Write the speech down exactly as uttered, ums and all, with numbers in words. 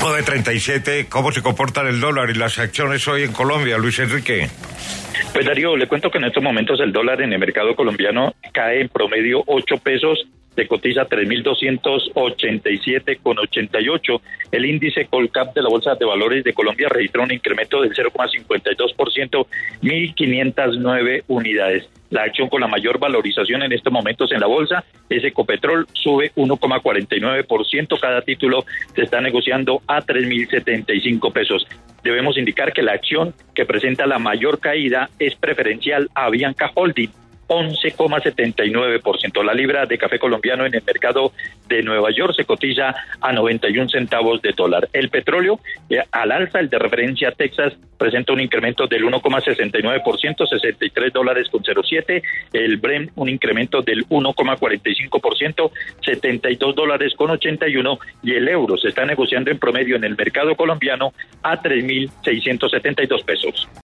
cinco de treinta y siete, ¿cómo se comportan el dólar y las acciones hoy en Colombia, Luis Enrique? Pues Darío, le cuento que en estos momentos el dólar en el mercado colombiano cae en promedio ocho pesos, se cotiza tres mil doscientos ochenta y siete con ochenta y ocho. El índice Colcap de la Bolsa de Valores de Colombia registró un incremento del cero coma cincuenta y dos por ciento, mil quinientas nueve unidades. La acción con la mayor valorización en estos momentos en la bolsa es Ecopetrol, sube uno coma cuarenta y nueve por ciento, cada título se está negociando a tres mil setenta y cinco pesos. Debemos indicar que la acción que presenta la mayor caída es preferencial a Avianca Holding, once coma setenta y nueve por ciento. La libra de café colombiano en el mercado de Nueva York se cotiza a noventa y un centavos de dólar. El petróleo eh, al alza, el de referencia Texas, presenta un incremento del uno coma sesenta y nueve por ciento, sesenta y tres dólares con cero siete. El Brent un incremento del uno coma cuarenta y cinco por ciento, setenta y dos dólares con ochenta y uno. Y el euro se está negociando en promedio en el mercado colombiano a tres mil seiscientos setenta y dos pesos.